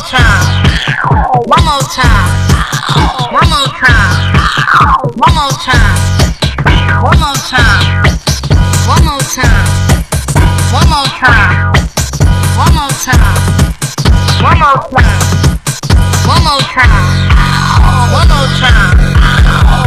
time. One more time. One more time. One more time. One more time. One more time. One more time. One more time. One more time. One more time. One more time.